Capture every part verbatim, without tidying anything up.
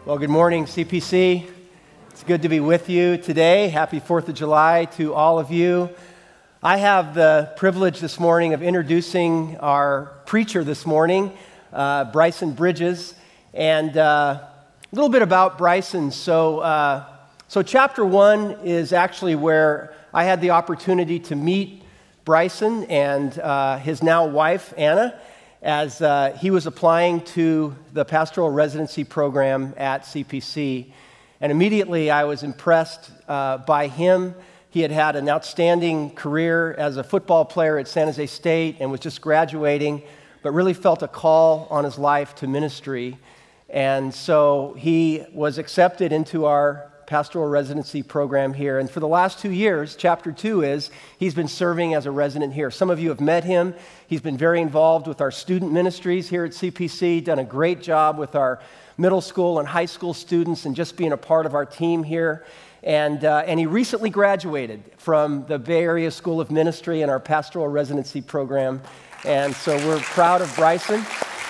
Well, good morning, C P C. It's good to be with you today. Happy fourth of July to all of you. I have the privilege this morning of introducing our preacher this morning, uh, Bryson Bridges, and uh, a little bit about Bryson. So, uh, so chapter one is actually where I had the opportunity to meet Bryson and uh, his now wife, Anna, as uh, he was applying to the pastoral residency program at C P C. And immediately I was impressed uh, by him. He had had an outstanding career as a football player at San Jose State and was just graduating, but really felt a call on his life to ministry. And so he was accepted into our pastoral residency program here. And for the last two years, chapter two is, he's been serving as a resident here. Some of you have met him. He's been very involved with our student ministries here at C P C, done a great job with our middle school and high school students and just being a part of our team here. And, uh, and he recently graduated from the Bay Area School of Ministry and our pastoral residency program. And so we're proud of Bryson.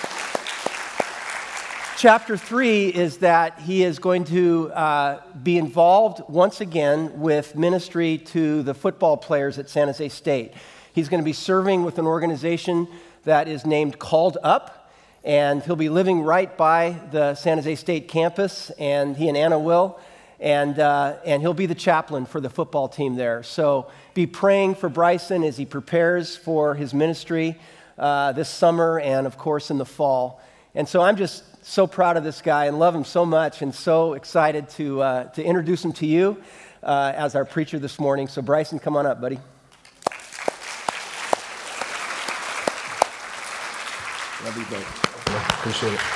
Chapter three is that he is going to uh, be involved once again with ministry to the football players at San Jose State. He's going to be serving with an organization that is named Called Up, and he'll be living right by the San Jose State campus, and he and Anna will, and, uh, and he'll be the chaplain for the football team there. So be praying for Bryson as he prepares for his ministry uh, this summer and, of course, in the fall. And so I'm just so proud of this guy and love him so much and so excited to uh, to introduce him to you uh, as our preacher this morning. So Bryson, come on up, buddy. Love you, buddy. Appreciate it.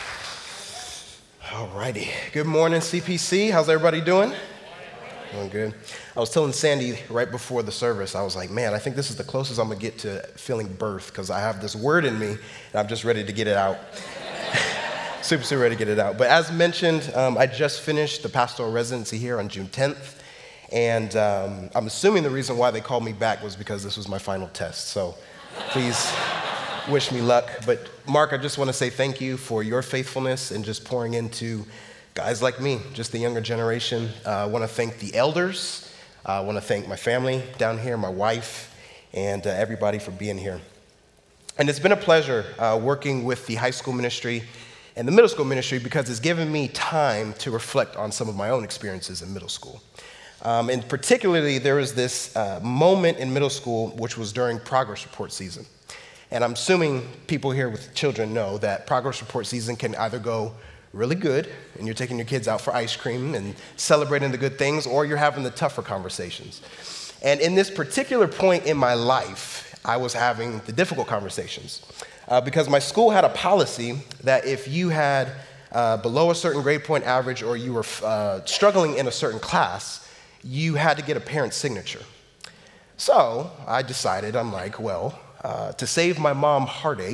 All righty. Good morning, C P C. How's everybody doing? Doing good. I was telling Sandy right before the service, I was like, man, I think this is the closest I'm going to get to feeling birth because I have this word in me and I'm just ready to get it out. Super, super ready to get it out. But as mentioned, um, I just finished the pastoral residency here on June tenth. And um, I'm assuming the reason why they called me back was because this was my final test. So please wish me luck. But Mark, I just want to say thank you for your faithfulness and just pouring into guys like me, just the younger generation. Uh, I want to thank the elders. Uh, I want to thank my family down here, my wife, and uh, everybody for being here. And it's been a pleasure uh, working with the high school ministry and the middle school ministry because it's given me time to reflect on some of my own experiences in middle school. Um, and particularly, there was this uh, moment in middle school which was during progress report season. And I'm assuming people here with children know that progress report season can either go really good, and you're taking your kids out for ice cream and celebrating the good things, or you're having the tougher conversations. And in this particular point in my life, I was having the difficult conversations. Uh, because my school had a policy that if you had uh, below a certain grade point average or you were uh, struggling in a certain class, you had to get a parent's signature. So I decided, I'm like, well, uh, to save my mom heartache,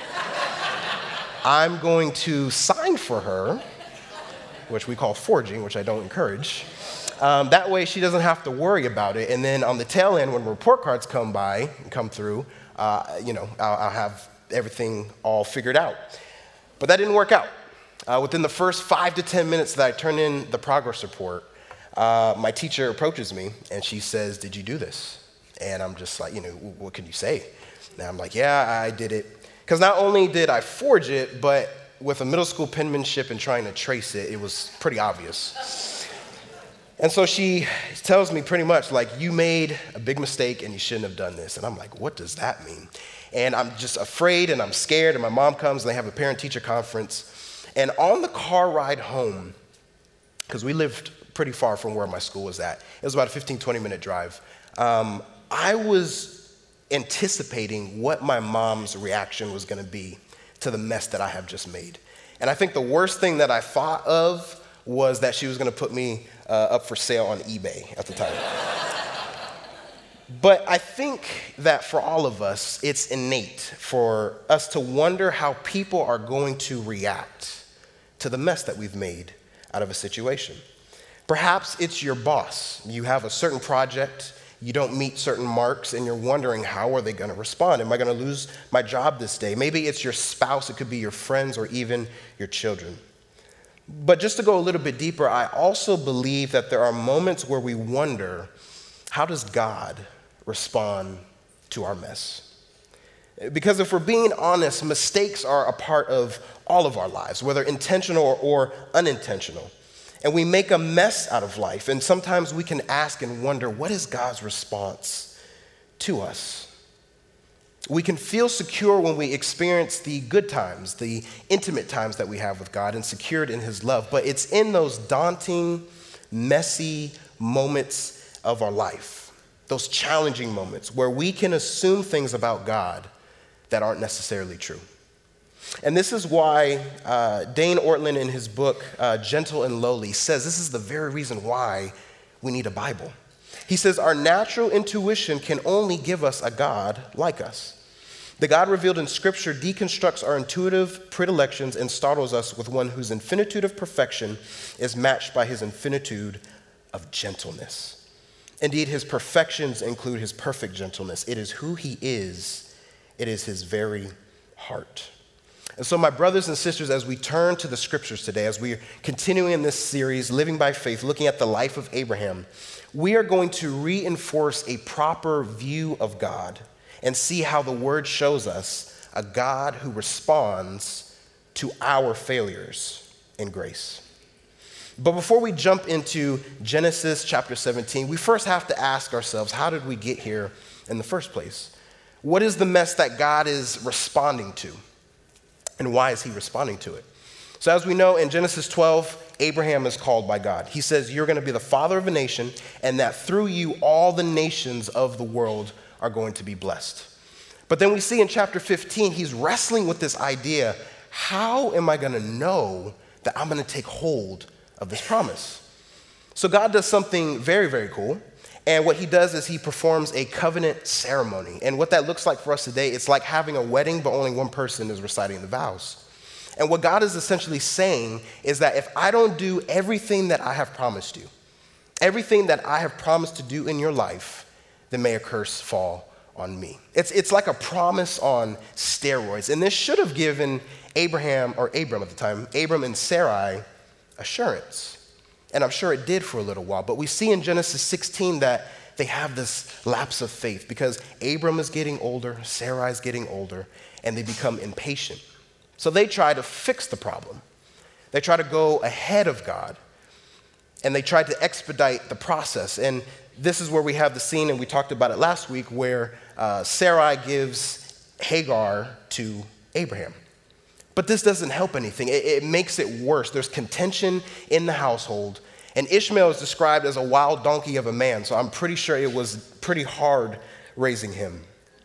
I'm going to sign for her, which we call forging, which I don't encourage. Um, that way she doesn't have to worry about it. And then on the tail end, when report cards come by and come through, uh, you know, I'll, I'll have everything all figured out. But that didn't work out. Uh, within the first five to ten minutes that I turn in the progress report, uh, my teacher approaches me and she says, "Did you do this?" And I'm just like, you know, what can you say? And I'm like, yeah, I did it. Because not only did I forge it, but with a middle school penmanship and trying to trace it, it was pretty obvious. And so she tells me pretty much like, you made a big mistake and you shouldn't have done this. And I'm like, what does that mean? And I'm just afraid and I'm scared, and my mom comes and they have a parent-teacher conference. And on the car ride home, because we lived pretty far from where my school was at, it was about a fifteen, twenty minute drive, um, I was anticipating what my mom's reaction was gonna be to the mess that I have just made. And I think the worst thing that I thought of was that she was gonna put me uh, up for sale on eBay at the time. But I think that for all of us, it's innate for us to wonder how people are going to react to the mess that we've made out of a situation. Perhaps it's your boss. You have a certain project, you don't meet certain marks, and you're wondering, how are they going to respond? Am I going to lose my job this day? Maybe it's your spouse, it could be your friends, or even your children. But just to go a little bit deeper, I also believe that there are moments where we wonder, how does God respond to our mess? Because if we're being honest, mistakes are a part of all of our lives, whether intentional or, or unintentional. And we make a mess out of life. And sometimes we can ask and wonder, what is God's response to us? We can feel secure when we experience the good times, the intimate times that we have with God, and secured in his love. But it's in those daunting, messy moments of our life, those challenging moments where we can assume things about God that aren't necessarily true. And this is why uh, Dane Ortlund in his book, uh, Gentle and Lowly, says this is the very reason why we need a Bible. He says, our natural intuition can only give us a God like us. The God revealed in Scripture deconstructs our intuitive predilections and startles us with one whose infinitude of perfection is matched by his infinitude of gentleness. Indeed, his perfections include his perfect gentleness. It is who he is. It is his very heart. And so, my brothers and sisters, as we turn to the Scriptures today, as we are continuing in this series, Living by Faith, looking at the life of Abraham, we are going to reinforce a proper view of God and see how the Word shows us a God who responds to our failures in grace. But before we jump into Genesis chapter seventeen, we first have to ask ourselves, how did we get here in the first place? What is the mess that God is responding to? And why is he responding to it? So as we know, in Genesis twelve, Abraham is called by God. He says, you're going to be the father of a nation, and that through you, all the nations of the world are going to be blessed. But then we see in chapter fifteen, he's wrestling with this idea, how am I going to know that I'm going to take hold of this promise? So God does something very, very cool. And what he does is he performs a covenant ceremony. And what that looks like for us today, it's like having a wedding, but only one person is reciting the vows. And what God is essentially saying is that if I don't do everything that I have promised you, everything that I have promised to do in your life, then may a curse fall on me. It's, it's like a promise on steroids. And this should have given Abraham, or Abram at the time, Abram and Sarai assurance. And I'm sure it did for a little while. But we see in Genesis sixteen that they have this lapse of faith because Abram is getting older, Sarai is getting older, and they become impatient. So they try to fix the problem. They try to go ahead of God, and they try to expedite the process. And this is where we have the scene, and we talked about it last week, where uh, Sarai gives Hagar to Abraham. But this doesn't help anything. It, it makes it worse. There's contention in the household. And Ishmael is described as a wild donkey of a man, so I'm pretty sure it was pretty hard raising him.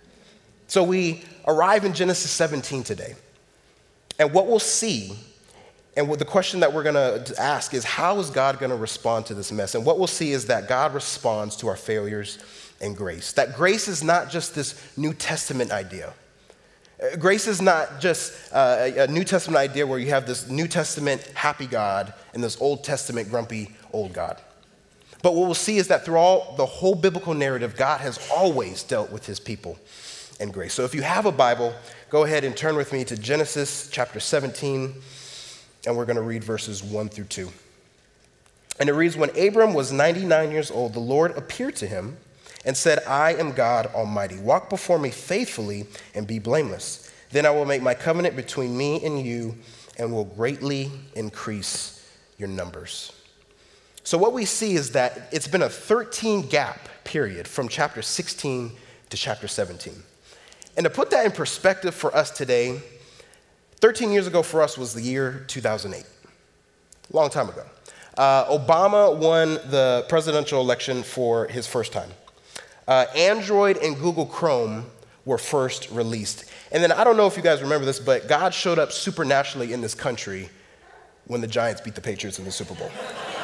So we arrive in Genesis seventeen today. And what we'll see, and what the question that we're going to ask is, how is God going to respond to this mess? And what we'll see is that God responds to our failures in grace. That grace is not just this New Testament idea. Grace is not just uh, a New Testament idea where you have this New Testament happy God and this Old Testament grumpy old God. But what we'll see is that through all the whole biblical narrative, God has always dealt with his people in grace. So if you have a Bible, go ahead and turn with me to Genesis chapter seventeen, and we're going to read verses one through two. And it reads, when Abram was ninety-nine years old, the Lord appeared to him and said, I am God Almighty. Walk before me faithfully and be blameless. Then I will make my covenant between me and you and will greatly increase your numbers. So what we see is that it's been a thirteen gap period from chapter sixteen to chapter seventeen. And to put that in perspective for us today, thirteen years ago for us was the year two thousand eight. A long time ago. Uh, Obama won the presidential election for his first time. Uh, Android and Google Chrome were first released. And then I don't know if you guys remember this, but God showed up supernaturally in this country when the Giants beat the Patriots in the Super Bowl.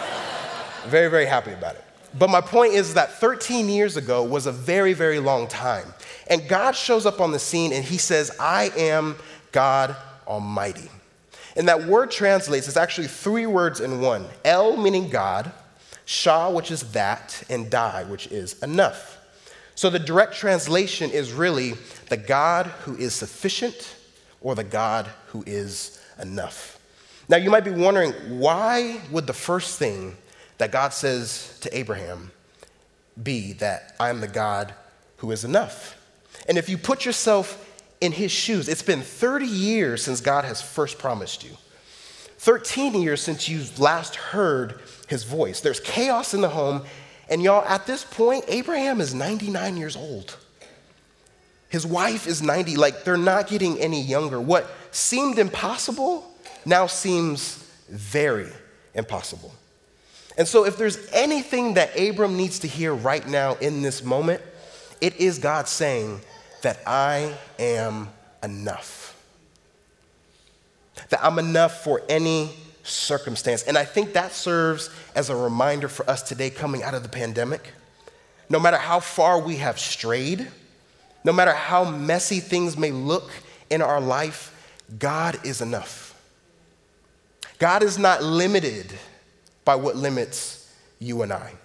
Very, very happy about it. But my point is that thirteen years ago was a very, very long time. And God shows up on the scene and he says, I am God Almighty. And that word translates, it's actually three words in one. El meaning God, Shah, which is that, and Dai, which is enough. So the direct translation is really the God who is sufficient or the God who is enough. Now, you might be wondering, why would the first thing that God says to Abraham be that I am the God who is enough? And if you put yourself in his shoes, it's been thirty years since God has first promised you. thirteen years since you last heard his voice. There's chaos in the home, and y'all, at this point, Abraham is ninety-nine years old. His wife is ninety, like they're not getting any younger. What seemed impossible now seems very impossible. And so if there's anything that Abram needs to hear right now in this moment, it is God saying that I am enough. That I'm enough for any circumstance. And I think that serves as a reminder for us today coming out of the pandemic. No matter how far we have strayed, no matter how messy things may look in our life, God is enough. God is not limited by what limits you and I.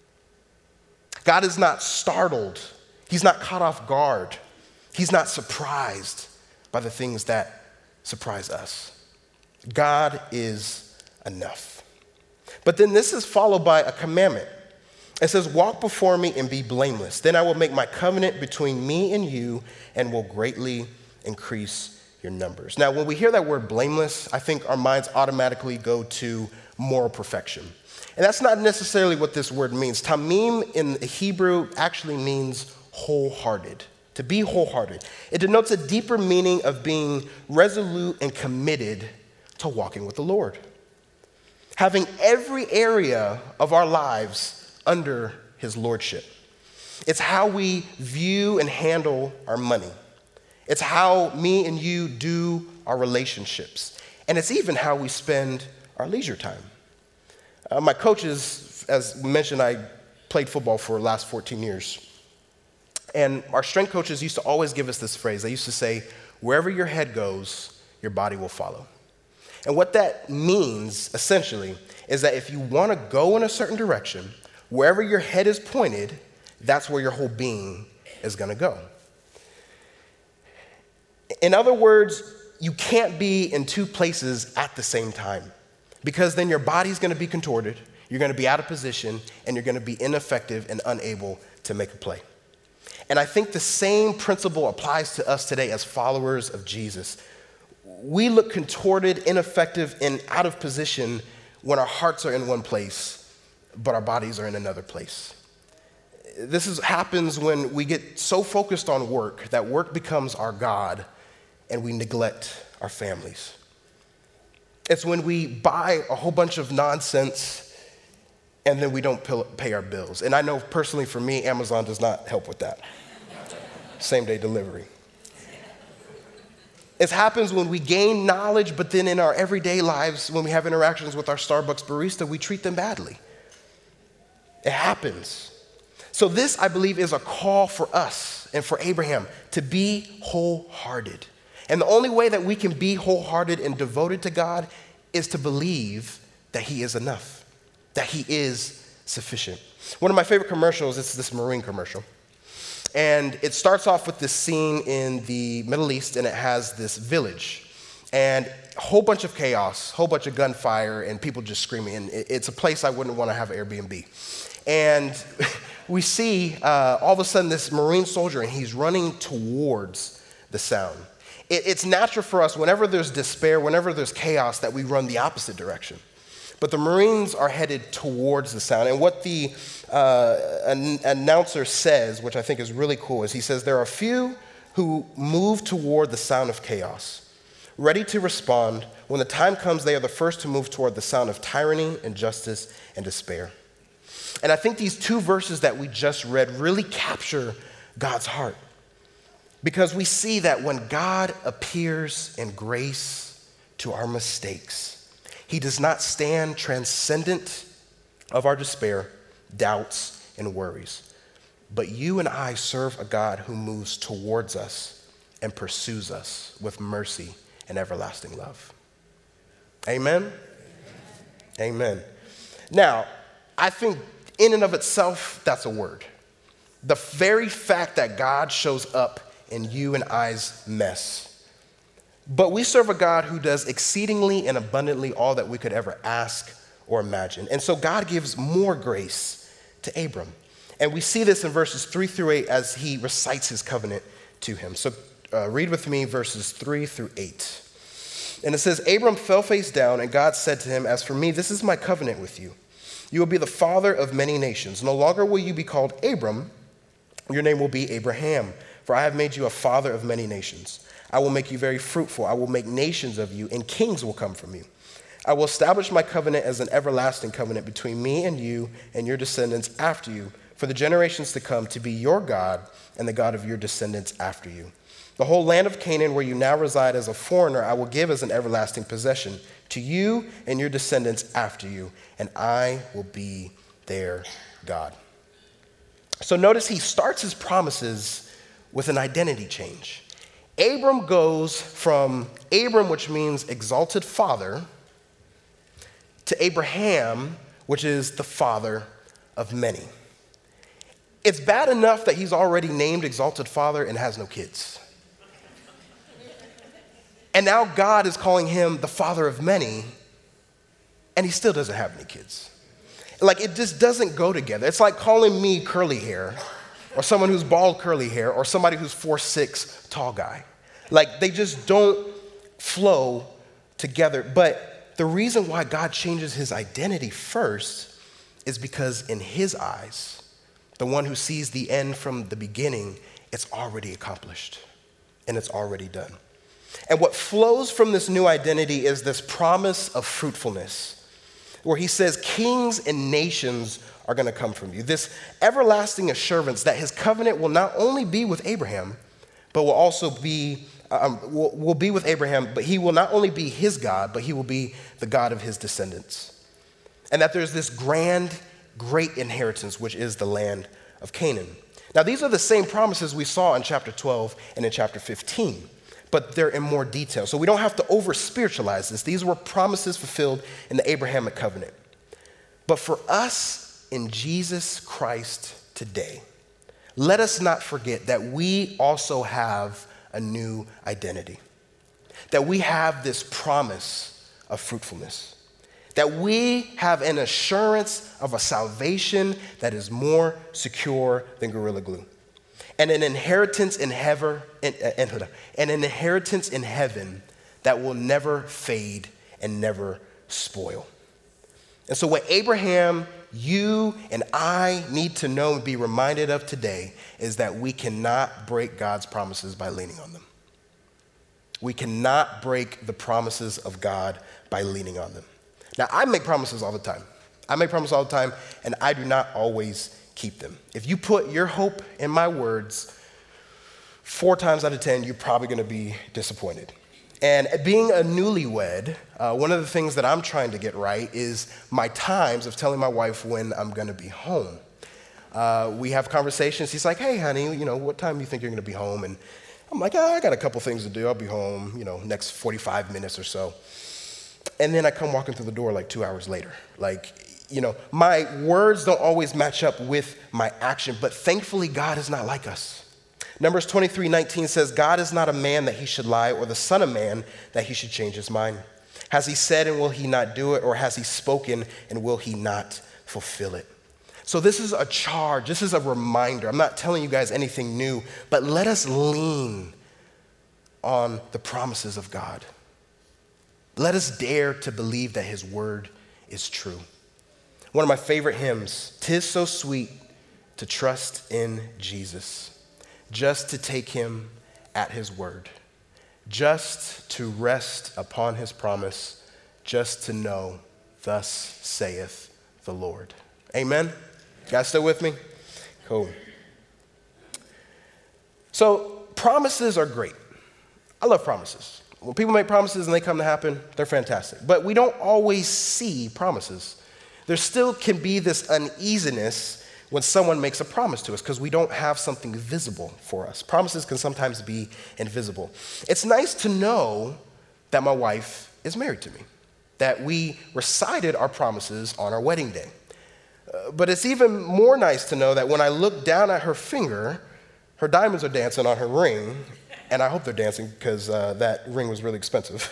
God is not startled. He's not caught off guard. He's not surprised by the things that surprise us. God is enough. But then this is followed by a commandment. It says, walk before me and be blameless. Then I will make my covenant between me and you and will greatly increase your numbers. Now, when we hear that word blameless, I think our minds automatically go to moral perfection. And that's not necessarily what this word means. Tamim in the Hebrew actually means wholehearted, to be wholehearted. It denotes a deeper meaning of being resolute and committed to walking with the Lord. Having every area of our lives under his lordship. It's how we view and handle our money. It's how me and you do our relationships. And it's even how we spend our leisure time. Uh, my coaches, as mentioned, I played football for the last fourteen years. And our strength coaches used to always give us this phrase. They used to say, wherever your head goes, your body will follow. And what that means, essentially, is that if you want to go in a certain direction, wherever your head is pointed, that's where your whole being is going to go. In other words, you can't be in two places at the same time, because then your body's going to be contorted, you're going to be out of position, and you're going to be ineffective and unable to make a play. And I think the same principle applies to us today as followers of Jesus. We look contorted, ineffective, and out of position when our hearts are in one place, but our bodies are in another place. This is, happens when we get so focused on work that work becomes our God and we neglect our families. It's when we buy a whole bunch of nonsense and then we don't pay our bills. And I know personally for me, Amazon does not help with that. Same day delivery. It happens when we gain knowledge, but then in our everyday lives, when we have interactions with our Starbucks barista, we treat them badly. It happens. So this, I believe, is a call for us and for Abraham to be wholehearted. And the only way that we can be wholehearted and devoted to God is to believe that he is enough, that he is sufficient. One of my favorite commercials is this Marine commercial. And it starts off with this scene in the Middle East, and it has this village. And a whole bunch of chaos, a whole bunch of gunfire, and people just screaming. And it's a place I wouldn't want to have an Airbnb. And we see uh, all of a sudden this Marine soldier, and he's running towards the sound. It, it's natural for us, whenever there's despair, whenever there's chaos, that we run the opposite direction. But the Marines are headed towards the sound. And what the uh, an- announcer says, which I think is really cool, is he says, there are a few who move toward the sound of chaos, ready to respond. When the time comes, they are the first to move toward the sound of tyranny, injustice, and despair. And I think these two verses that we just read really capture God's heart. Because we see that when God appears in grace to our mistakes, he does not stand transcendent of our despair, doubts, and worries. But you and I serve a God who moves towards us and pursues us with mercy and everlasting love. Amen? Amen. Now, I think in and of itself, that's a word. The very fact that God shows up in you and I's mess But we serve a God who does exceedingly and abundantly all that we could ever ask or imagine. And so God gives more grace to Abram. And we see this in verses three through eight as he recites his covenant to him. So uh, read with me verses three through eight. And it says, Abram fell face down, and God said to him, as for me, this is my covenant with you. You will be the father of many nations. No longer will you be called Abram. Your name will be Abraham, for I have made you a father of many nations. I will make you very fruitful. I will make nations of you, and kings will come from you. I will establish my covenant as an everlasting covenant between me and you and your descendants after you, for the generations to come, to be your God and the God of your descendants after you. The whole land of Canaan, where you now reside as a foreigner, I will give as an everlasting possession to you and your descendants after you, and I will be their God. So notice he starts his promises with an identity change. Abram goes from Abram, which means exalted father, to Abraham, which is the father of many. It's bad enough that he's already named exalted father and has no kids. And now God is calling him the father of many, and he still doesn't have any kids. Like, it just doesn't go together. It's like calling me curly hair, or someone who's bald curly hair, or somebody who's four six tall guy. Like, they just don't flow together. But the reason why God changes his identity first is because in his eyes, the one who sees the end from the beginning, it's already accomplished, and it's already done. And what flows from this new identity is this promise of fruitfulness, where he says kings and nations are going to come from you. This everlasting assurance that his covenant will not only be with Abraham, but will also be, um, will, will be with Abraham, but he will not only be his God, but he will be the God of his descendants. And that there's this grand, great inheritance, which is the land of Canaan. Now, these are the same promises we saw in chapter twelve and in chapter fifteen. But they're in more detail. So we don't have to over-spiritualize this. These were promises fulfilled in the Abrahamic covenant. But for us in Jesus Christ today, let us not forget that we also have a new identity. That we have this promise of fruitfulness. That we have an assurance of a salvation that is more secure than Gorilla Glue. And an inheritance in heaven, and an inheritance in heaven that will never fade and never spoil. And so what Abraham, you, and I need to know and be reminded of today is that we cannot break God's promises by leaning on them. We cannot break the promises of God by leaning on them. Now, I make promises all the time. I make promises all the time, and I do not always keep them. If you put your hope in my words, four times out of ten, you're probably going to be disappointed. And being a newlywed, uh, one of the things that I'm trying to get right is my times of telling my wife when I'm going to be home. Uh, we have conversations. He's like, hey, honey, you know, what time do you think you're going to be home? And I'm like, oh, I got a couple things to do. I'll be home, you know, next forty-five minutes or so. And then I come walking through the door like two hours later. Like, you know, my words don't always match up with my action, but thankfully God is not like us. Numbers twenty-three nineteen says, God is not a man that he should lie, or the son of man that he should change his mind. Has he said and will he not do it, or has he spoken and will he not fulfill it? So this is a charge, this is a reminder. I'm not telling you guys anything new, but let us lean on the promises of God. Let us dare to believe that his word is true. One of my favorite hymns, "'Tis so sweet to trust in Jesus, just to take him at his word, just to rest upon his promise, just to know, thus saith the Lord." Amen? You guys still with me? Cool. So promises are great. I love promises. When people make promises and they come to happen, they're fantastic. But we don't always see promises. There still can be this uneasiness when someone makes a promise to us because we don't have something visible for us. Promises can sometimes be invisible. It's nice to know that my wife is married to me, that we recited our promises on our wedding day. Uh, but it's even more nice to know that when I look down at her finger, her diamonds are dancing on her ring, And I hope they're dancing because uh, that ring was really expensive.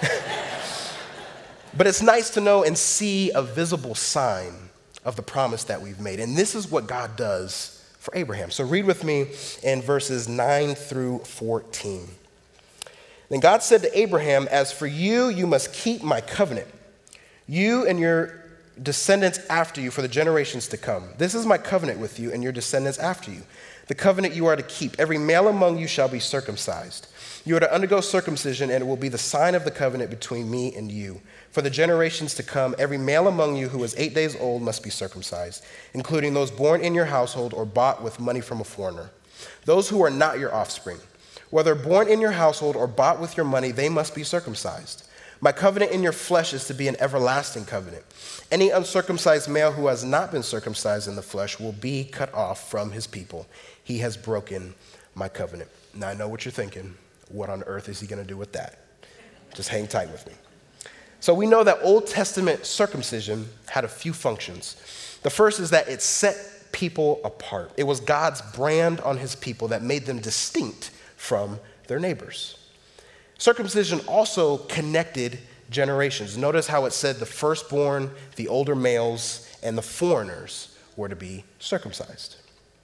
But it's nice to know and see a visible sign of the promise that we've made. And this is what God does for Abraham. So read with me in verses nine through fourteen. Then God said to Abraham, "As for you, you must keep my covenant, you and your descendants after you for the generations to come. This is my covenant with you and your descendants after you. The covenant you are to keep. Every male among you shall be circumcised. You are to undergo circumcision, and it will be the sign of the covenant between me and you. For the generations to come, every male among you who is eight days old must be circumcised, including those born in your household or bought with money from a foreigner. Those who are not your offspring, whether born in your household or bought with your money, they must be circumcised. My covenant in your flesh is to be an everlasting covenant. Any uncircumcised male who has not been circumcised in the flesh will be cut off from his people. He has broken my covenant." Now I know what you're thinking. What on earth is he going to do with that? Just hang tight with me. So we know that Old Testament circumcision had a few functions. The first is that it set people apart. It was God's brand on his people that made them distinct from their neighbors. Circumcision also connected generations. Notice how it said the firstborn, the older males, and the foreigners were to be circumcised.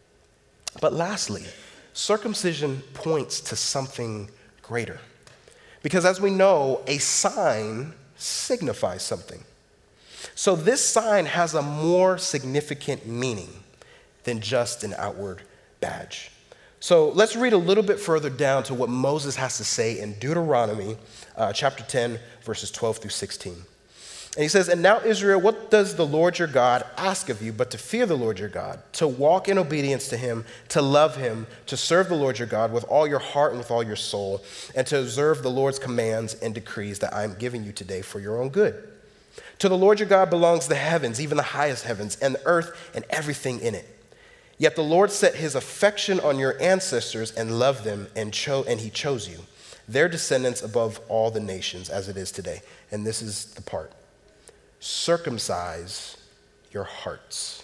But lastly, circumcision points to something greater. Because as we know, a sign signifies something. So this sign has a more significant meaning than just an outward badge. So let's read a little bit further down to what Moses has to say in Deuteronomy uh, chapter ten, verses twelve through sixteen. And he says, "And now, Israel, what does the Lord your God ask of you but to fear the Lord your God, to walk in obedience to him, to love him, to serve the Lord your God with all your heart and with all your soul, and to observe the Lord's commands and decrees that I am giving you today for your own good? To the Lord your God belongs the heavens, even the highest heavens, and the earth and everything in it. Yet the Lord set his affection on your ancestors and loved them, and, cho- and he chose you, their descendants above all the nations as it is today." And this is the part. "Circumcise your hearts.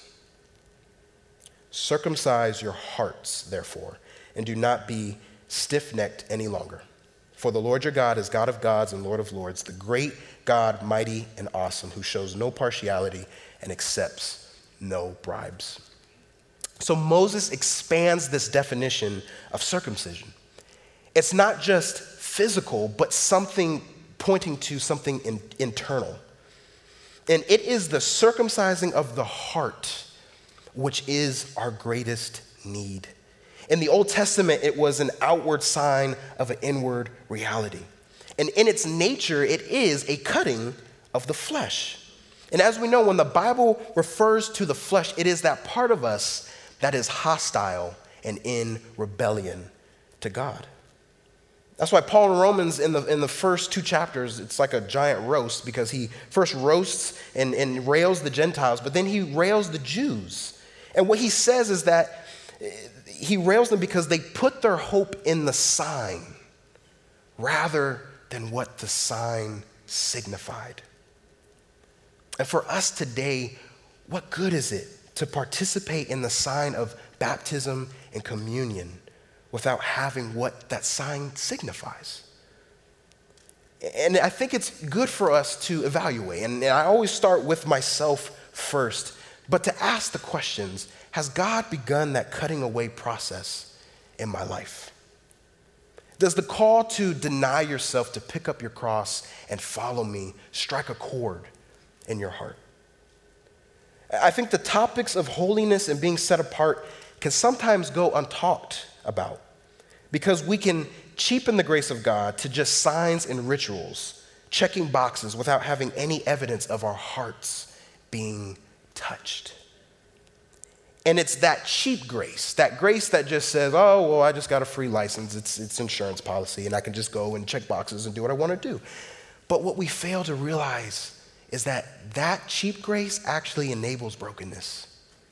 Circumcise your hearts, therefore, and do not be stiff-necked any longer. For the Lord your God is God of gods and Lord of lords, the great God, mighty and awesome, who shows no partiality and accepts no bribes." So Moses expands this definition of circumcision. It's not just physical, but something pointing to something in, internal. And it is the circumcising of the heart, which is our greatest need. In the Old Testament, it was an outward sign of an inward reality. And in its nature, it is a cutting of the flesh. And as we know, when the Bible refers to the flesh, it is that part of us that is hostile and in rebellion to God. That's why Paul in Romans, in the, in the first two chapters, it's like a giant roast, because he first roasts and, and rails the Gentiles, but then he rails the Jews. And what he says is that he rails them because they put their hope in the sign rather than what the sign signified. And for us today, what good is it to participate in the sign of baptism and communion without having what that sign signifies? And I think it's good for us to evaluate. And I always start with myself first, but to ask the questions, has God begun that cutting away process in my life? Does the call to deny yourself, to pick up your cross and follow me, strike a chord in your heart? I think the topics of holiness and being set apart can sometimes go untalked about, because we can cheapen the grace of God to just signs and rituals, checking boxes without having any evidence of our hearts being touched. And it's that cheap grace, that grace that just says, oh, well, I just got a free license, it's, it's insurance policy, and I can just go and check boxes and do what I want to do. But what we fail to realize is that that cheap grace actually enables brokenness.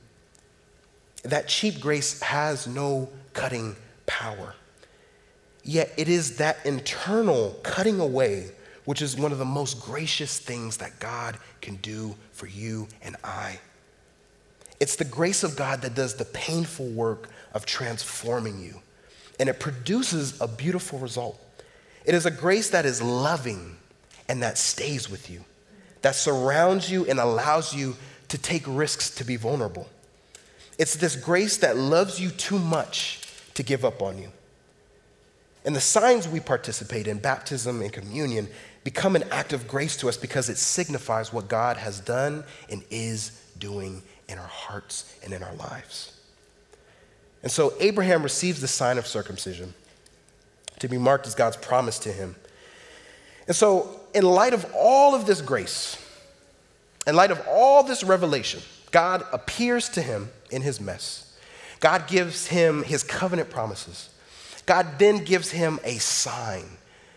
That cheap grace has no cutting power. Yet it is that internal cutting away which is one of the most gracious things that God can do for you and I. It's the grace of God that does the painful work of transforming you. and it produces a beautiful result. It is a grace that is loving and that stays with you, that surrounds you and allows you to take risks to be vulnerable. It's this grace that loves you too much to give up on you. And the signs we participate in, baptism and communion, become an act of grace to us because it signifies what God has done and is doing in our hearts and in our lives. And so Abraham receives the sign of circumcision to be marked as God's promise to him. And so in light of all of this grace, in light of all this revelation, God appears to him in his mess. God gives him his covenant promises. God then gives him a sign.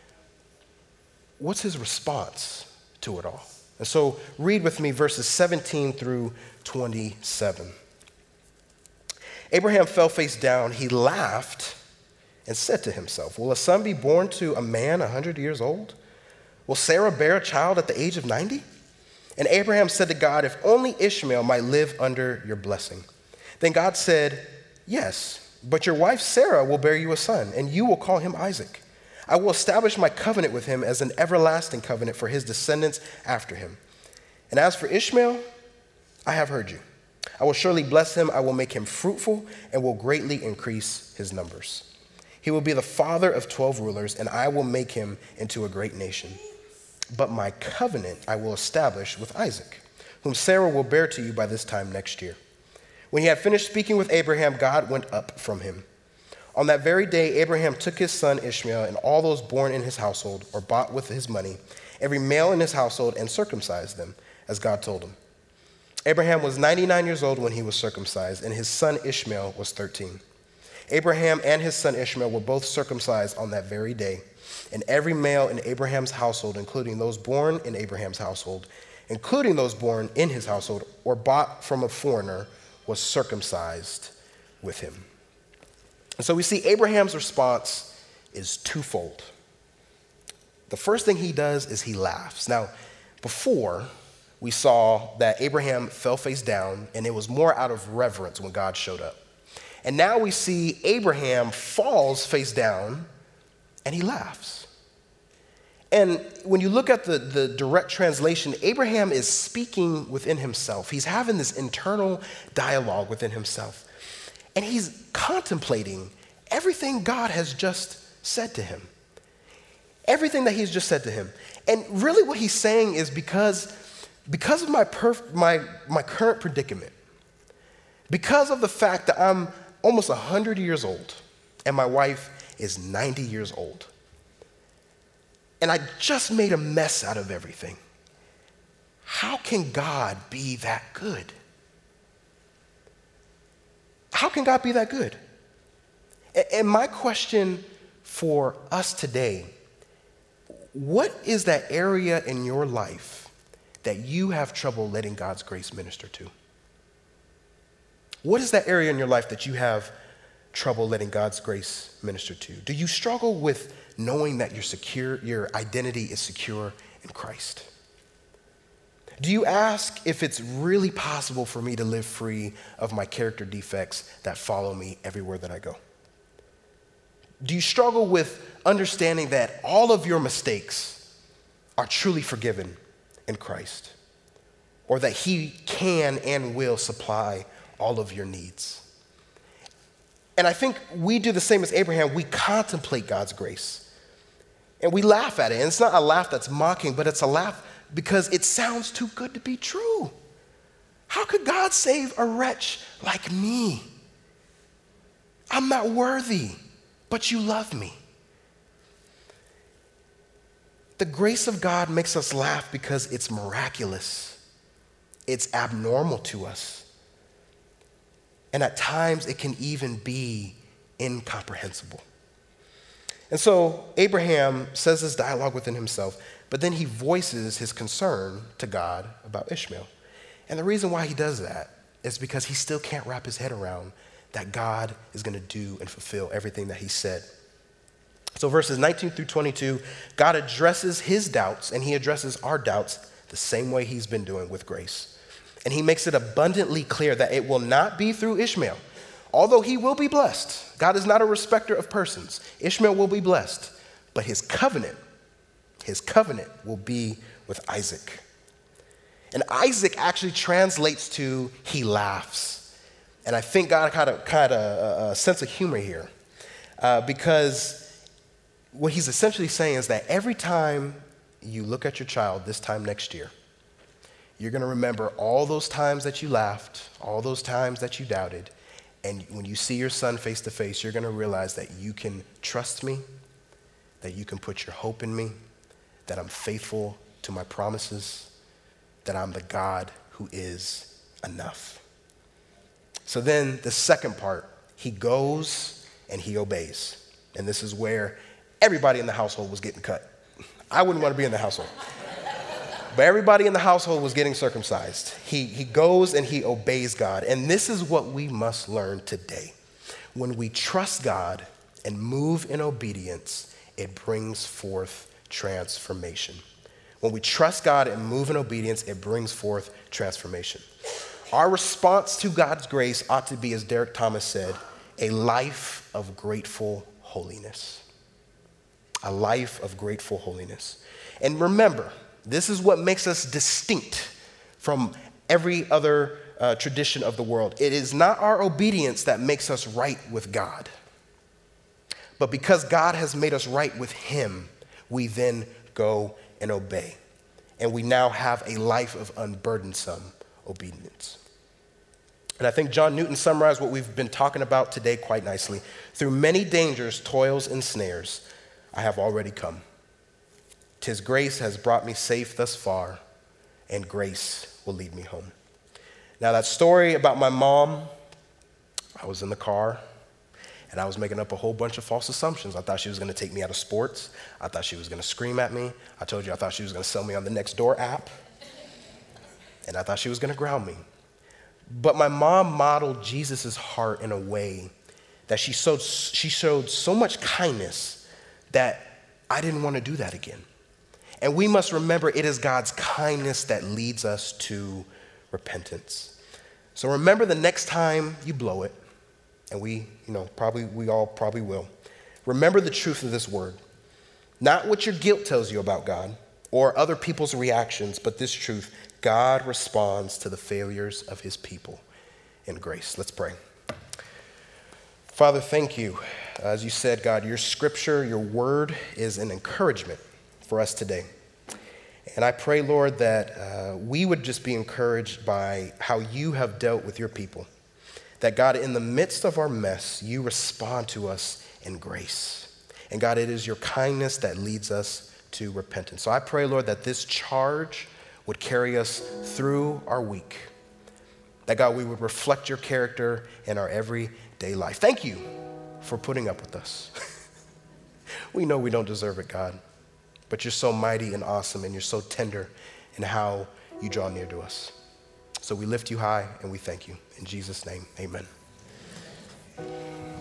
What's his response to it all? And so read with me verses seventeen through twenty-seven. Abraham fell face down. He laughed and said to himself, will a son be born to a man a hundred years old? Will Sarah bear a child at the age of ninety? And Abraham said to God, if only Ishmael might live under your blessing. Then God said, yes, but your wife Sarah will bear you a son, and you will call him Isaac. I will establish my covenant with him as an everlasting covenant for his descendants after him. And as for Ishmael, I have heard you. I will surely bless him. I will make him fruitful and will greatly increase his numbers. He will be the father of twelve rulers, and I will make him into a great nation. But my covenant I will establish with Isaac, whom Sarah will bear to you by this time next year. When he had finished speaking with Abraham, God went up from him. On that very day, Abraham took his son Ishmael and all those born in his household or bought with his money, every male in his household, and circumcised them, as God told him. Abraham was ninety-nine years old when he was circumcised, and his son Ishmael was thirteen. Abraham and his son Ishmael were both circumcised on that very day, and every male in Abraham's household, including those born in Abraham's household, including those born in his household or bought from a foreigner, was circumcised with him. And so we see Abraham's response is twofold. The first thing he does is he laughs. Now, before we saw that Abraham fell face down, and it was more out of reverence when God showed up. And now we see Abraham falls face down, and he laughs. And when you look at the, the direct translation, Abraham is speaking within himself. He's having this internal dialogue within himself. And he's contemplating everything God has just said to him. Everything that he's just said to him. And really what he's saying is because, because of my, perf- my, my current predicament, because of the fact that I'm almost one hundred years old and my wife is ninety years old, and I just made a mess out of everything, how can God be that good? How can God be that good? And my question for us today, what is that area in your life that you have trouble letting God's grace minister to? What is that area in your life that you have trouble letting God's grace minister to? Do you struggle with knowing that your secure, your identity is secure in Christ? Do you ask if it's really possible for me to live free of my character defects that follow me everywhere that I go? Do you struggle with understanding that all of your mistakes are truly forgiven in Christ? Or that he can and will supply all of your needs? And I think we do the same as Abraham. We contemplate God's grace. And we laugh at it. And it's not a laugh that's mocking, but it's a laugh because it sounds too good to be true. How could God save a wretch like me? I'm not worthy, but you love me. The grace of God makes us laugh because it's miraculous. It's abnormal to us. And at times it can even be incomprehensible. And so Abraham says this dialogue within himself, but then he voices his concern to God about Ishmael. And the reason why he does that is because he still can't wrap his head around that God is going to do and fulfill everything that he said. So verses nineteen through twenty-two, God addresses his doubts and he addresses our doubts the same way he's been doing with grace. And he makes it abundantly clear that it will not be through Ishmael, Although he will be blessed, God is not a respecter of persons. Ishmael will be blessed, but his covenant, his covenant will be with Isaac. And Isaac actually translates to he laughs. And I think God had a kind of a, a sense of humor here uh, because what he's essentially saying is that every time you look at your child this time next year, you're going to remember all those times that you laughed, all those times that you doubted. And when you see your son face to face, you're going to realize that you can trust me, that you can put your hope in me, that I'm faithful to my promises, that I'm the God who is enough. So then the second part, he goes and he obeys. And this is where everybody in the household was getting cut. I wouldn't want to be in the household. But everybody in the household was getting circumcised. He, he goes and he obeys God. And this is what we must learn today. When we trust God and move in obedience, it brings forth transformation. When we trust God and move in obedience, it brings forth transformation. Our response to God's grace ought to be, as Derek Thomas said, a life of grateful holiness. A life of grateful holiness. And remember, this is what makes us distinct from every other uh, tradition of the world. It is not our obedience that makes us right with God. But because God has made us right with him, we then go and obey. And we now have a life of unburdensome obedience. And I think John Newton summarized what we've been talking about today quite nicely. Through many dangers, toils, and snares, I have already come. 'Tis grace has brought me safe thus far, and grace will lead me home. Now that story about my mom, I was in the car, and I was making up a whole bunch of false assumptions. I thought she was going to take me out of sports. I thought she was going to scream at me. I told you I thought she was going to sell me on the Nextdoor app. And I thought she was going to ground me. But my mom modeled Jesus' heart in a way that she showed, she showed so much kindness that I didn't want to do that again. And we must remember it is God's kindness that leads us to repentance. So remember the next time you blow it, and we, you know, probably, we all probably will. Remember the truth of this word. Not what your guilt tells you about God or other people's reactions, but this truth: God responds to the failures of his people in grace. Let's pray. Father, thank you. As you said, God, your scripture, your word is an encouragement for us today. And I pray, Lord, that uh, we would just be encouraged by how you have dealt with your people. That, God, in the midst of our mess, you respond to us in grace. And, God, it is your kindness that leads us to repentance. So I pray, Lord, that this charge would carry us through our week. That, God, we would reflect your character in our everyday life. Thank you for putting up with us. We know we don't deserve it, God, but you're so mighty and awesome, and you're so tender in how you draw near to us. So we lift you high and we thank you. In Jesus' name, amen.